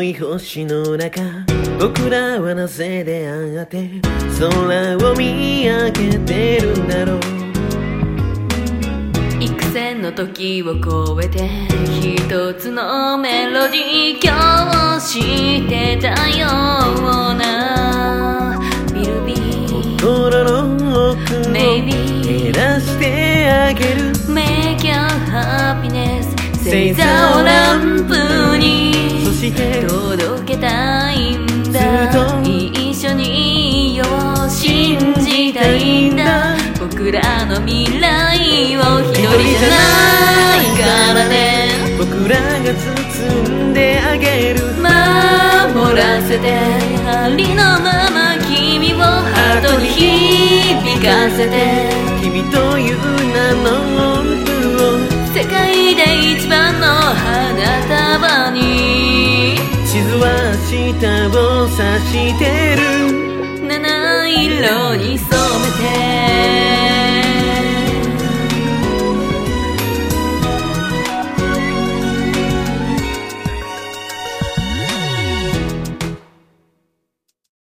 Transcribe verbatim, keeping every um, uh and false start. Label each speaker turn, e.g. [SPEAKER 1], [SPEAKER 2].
[SPEAKER 1] い星の中、僕らはなぜ出会って空を見上げてるんだろう。
[SPEAKER 2] 幾千の時を超えて一つのメロディー今日してたようなビルビー
[SPEAKER 1] 心の奥を照らしてあげる
[SPEAKER 2] Make your happiness 星座をランプに
[SPEAKER 1] そして
[SPEAKER 2] 届けたいんだ。一緒にいよう信じたいんだ。僕らの未来を一人じゃないからね。
[SPEAKER 1] 僕らが包んであげる
[SPEAKER 2] 守らせてありのまま君をハートに響かせて
[SPEAKER 1] 君という名の音符を
[SPEAKER 2] 世界で一番の花束に
[SPEAKER 1] 地図は下を指してる
[SPEAKER 2] 七色に染めて